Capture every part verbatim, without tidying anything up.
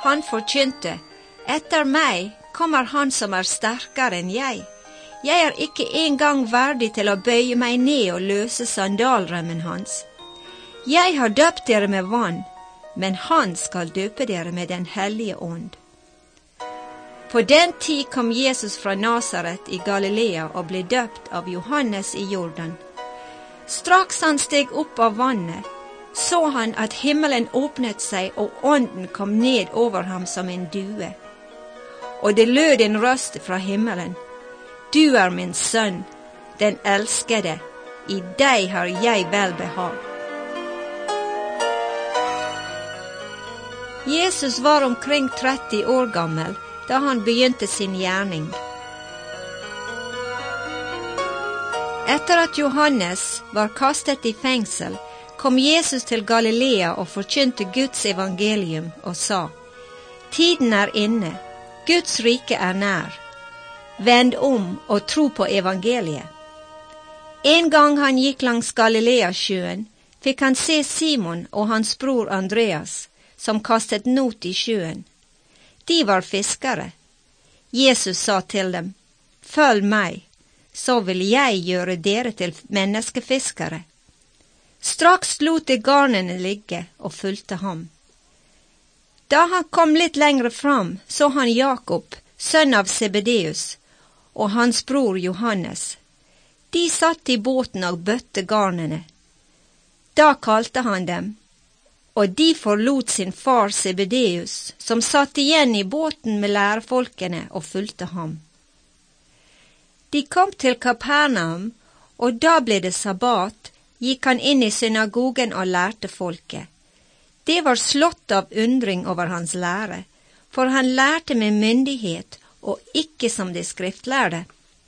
Han forkynte, etter meg kommer han som er sterkere enn jeg. Jeg er ikke engang verdig til å bøye meg ned og løse sandalremmen hans. Jeg har døpt dere med vann, men han skal døpe dere med den hellige ånd. På den tid kom Jesus fra Nasaret i Galilea og ble døpt av Johannes i Jordan. Straks han steg opp av vannet, så han at himmelen åpnet seg og ånden kom ned over ham som en due. Og det lød en røst fra himmelen. Du er min sønn, den elskede, i deg har jeg velbehag. Jesus var omkring tretti år gammel da han begynte sin gjerning. Etter at Johannes var kastet i fengsel, kom Jesus til Galilea og forkynte Guds evangelium og sa, Tiden er inne, Guds rike er nær. Vend om og tro på evangeliet. En gang han gikk langs Galileasjøen, fikk han se Simon og hans bror Andreas, som kastet not i sjøen. De var fiskere. Jesus sa til dem, Følg meg, så vil jeg gjøre dere til menneskefiskere. Straks lot de garnene ligge og fulgte ham. Da han kom litt lengre fram, så han Jakob, sønn av Zebedeus, og hans bror Johannes. De satt i båten og bøtte garnene. Da kalte han dem, og de forlot sin far Zebedeus, som satt igjen i båten med lærefolkene og fulgte ham. De kom til Kapernaum, og da ble det sabbat, gikk han inn i synagogen og lærte folket. Det var slått av undring over hans lære, for han lærte med myndighet og ikke som de skriftlærde.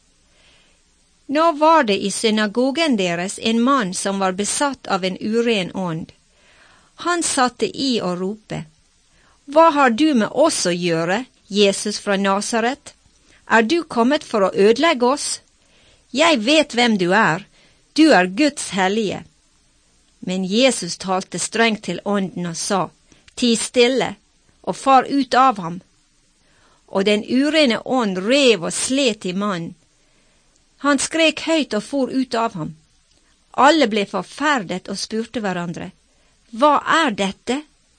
Nå var det i synagogen deres en mann som var besatt av en uren ånd. Han satte i og rope, Hva har du med oss å gjøre, Jesus fra Nasaret? Er du kommet for å ødelegge oss? Jeg vet hvem du er, du er Guds hellige. Men Jesus talte strengt til ånden og sa, Ti stille, og far ut av ham. Og den urene ånd rev og slet i mannen. Han skrek høyt og for ut av ham. Alle ble forferdet og spurte hverandre, Hva er dette?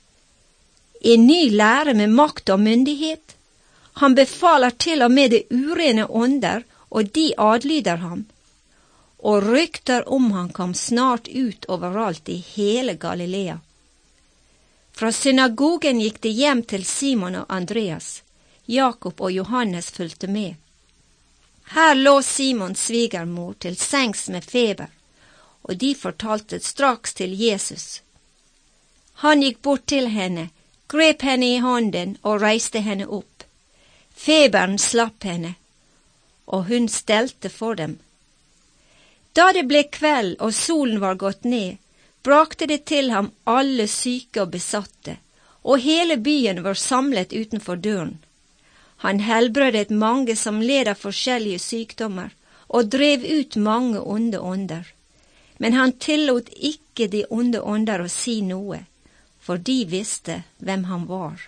En ny lære med makt og myndighet? Han befaler til og med det urene ånder, og de adlyder ham. Og rykter om han kom snart ut overalt i hele Galilea. Fra synagogen gikk de hjem til Simon og Andreas. Jakob og Johannes fulgte med. Her lå Simons svigermor til sengs med feber, og de fortalte straks til Jesus. Han gikk bort til henne, grep henne i hånden og reiste henne opp. Feberen slapp henne, og hun stelte for dem. Da det ble kveld og solen var gått ned, brakte det til ham alle syke og besatte, og hele byen var samlet utenfor døren. Han helbredet mange som led av forskjellige sykdommer, og drev ut mange onde ånder. Men han tillot ikke de onde ånder å si noe, for de visste hvem han var.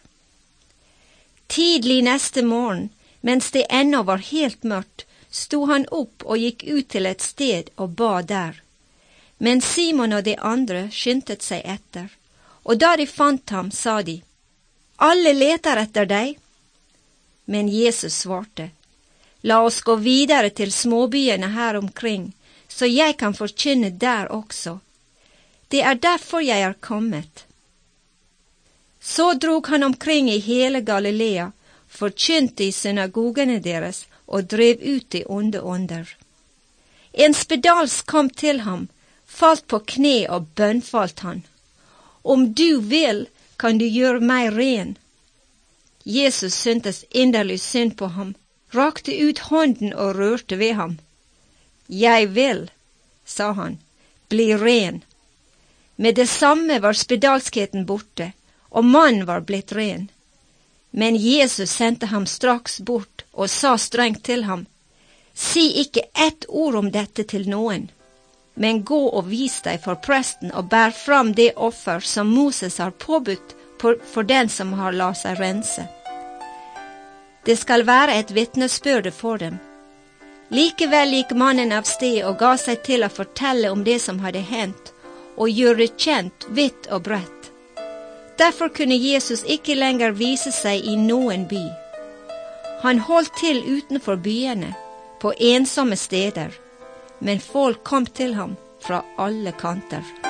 Tidlig neste morgen, mens det ennå var helt mørkt, sto han opp og gikk ut til et sted og ba der. Men Simon og de andre skyndte seg etter, og da de fant ham, sa de, Alle leter etter deg. Men Jesus svarte, La oss gå videre til småbyene her omkring, så jeg kan forkynne der også. Det er derfor jeg er kommet. Så drog han omkring i hele Galilea, forkynte i synagogene deres og drev ut de onde ånder. En spedalsk kom til ham, falt på kne og bønnfalt han. Om du vil, kan du gjøre meg ren. Jesus syntes inderlig synd på ham, rakte ut hånden og rørte ved ham. Jeg vil, sa han, bli ren. Med det samme var spedalskheten borte, og mannen var blitt ren. Men Jesus sendte ham straks bort og sa strengt til ham, Si ikke ett ord om dette til noen, men gå og vis deg for presten og bær fram det offer som Moses har påbudt for den som har la seg rense. Det skal være et vitnesbyrde for dem. Likevel gikk mannen av sted og ga seg til å fortelle om det som hadde hendt, og gjøre det kjent vidt og bredt. Derfor kunne Jesus ikke lenger vise seg i noen by. Han holdt til utenfor byene, på ensomme steder, men folk kom til ham fra alle kanter.